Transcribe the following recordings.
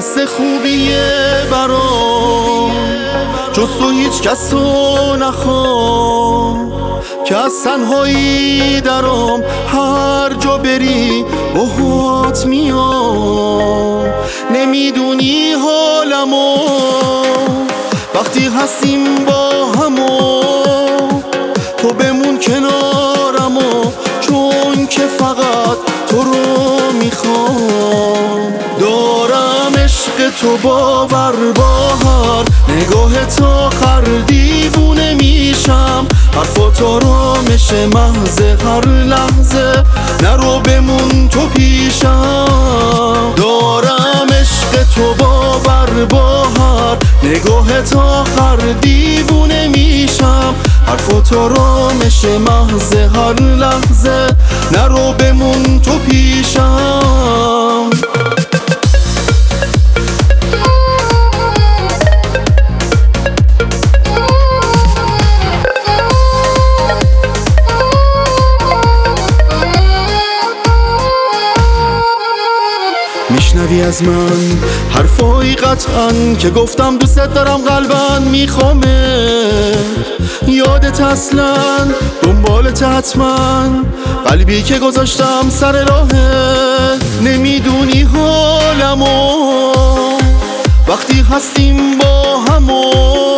حس خوبیه برام جز تو هیچ کس رو نخوام که از تنهایی درام هر جا بری باهات میام. نمیدونی حالمو وقتی هستیم با همو، تو بمون کنارمو چون که فقط تو رو میخوام. دارم عشق تو باور با هر نگاه تا آخر دیوونه میشم. حرفات آرامش محض هر لحظه، نرو بمون تو پیشم. دارم عشق تو باور با هر نگاه تا آخر دیوونه میشم. حرفات آرامش محض هر لحظه، نرو بمون تو پیشم. میشنوی از من حرفایی قطعا که گفتم دوست دارم قلبم میخوامه. یادت اصلا دنبالت حتما، قلبی که گذاشتم سر راهه. نمیدونی حالمو وقتی هستیم با همو،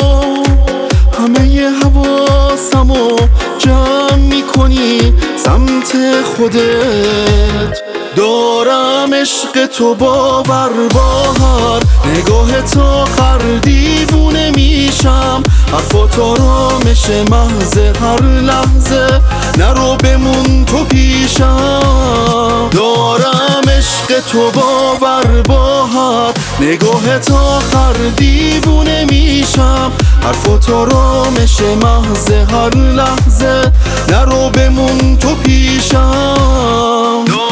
همه حواسمو جمع میکنی سمت خودت. دارم عشق تو باور با هر نگاه تا آخر دیوونه میشم. حرفات آرامش محض هر لحظه، نرو بمون تو پیشم. دارم عشق تو باور با هر نگاه تا آخر دیوونه میشم. حرفات آرامش محض هر لحظه، نرو بمون تو پیشم.